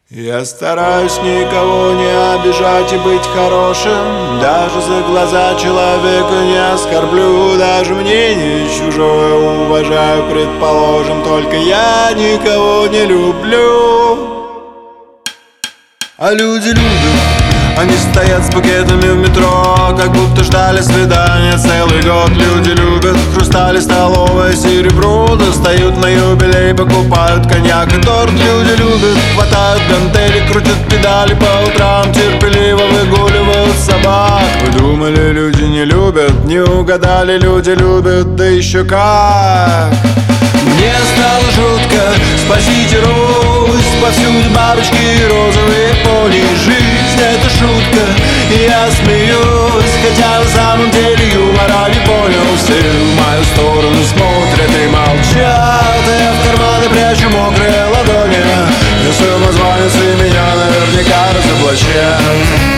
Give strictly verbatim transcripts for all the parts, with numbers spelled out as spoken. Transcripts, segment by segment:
Я стараюсь никого не обижать и быть хорошим. Даже за глаза человека не оскорблю. Даже мнение чужое уважаю, предположим. Только я никого не люблю. А люди любят. Они стоят с букетами в метро, как будто ждали свидания целый год. Люди любят хрустали, столовое серебро, достают на юбилей, покупают коньяк и торт. Люди любят, хватают гантели, крутят педали по утрам, терпеливо выгуливают собак. Вы думали, люди не любят? Не угадали, люди любят, да еще как. Мне стало жутко, спасите Русь, повсюду бабочки, розовые пони. Жизнь — это шутка, и я смеюсь, хотя на самом деле юмора не понял. Все в мою сторону смотрят и молчат, а я в карманы прячу мокрые ладони. Я самозванец, и меня наверняка разоблачат.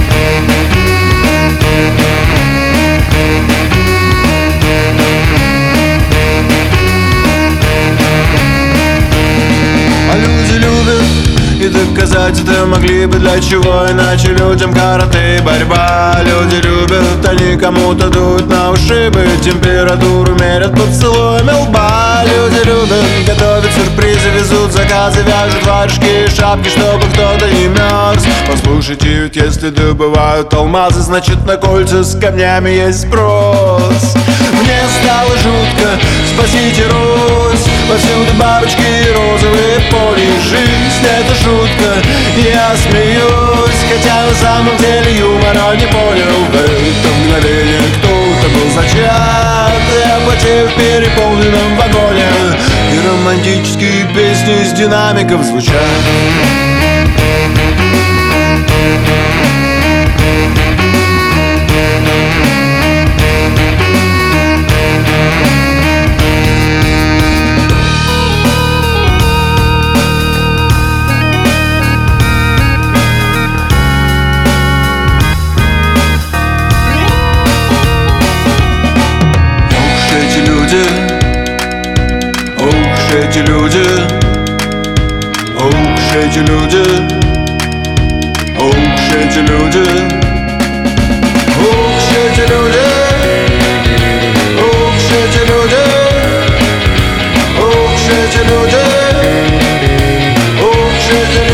И доказать это могли бы, для чего иначе людям карате и борьба. Люди любят, они кому-то дуют на ушибы, температуру мерят поцелуями лба. Люди любят, готовят сюрпризы, везут заказы, вяжут варежки и шапки, чтобы кто-то не мерз. Послушайте, ведь если добывают алмазы, значит на кольца с камнями есть спрос. Мне стало жутко, спасите Русь, повсюду бабочки и розовые пони. Жизнь — это шутка, я смеюсь, хотя на самом деле юмора не понял. В это мгновение кто-то был зачат, я потею в переполненном вагоне, и романтические песни из динамиков звучат. Уж эти люди, уж эти люди, уж эти люди, уж эти люди, уж эти люди, уж эти люди, уж эти люди.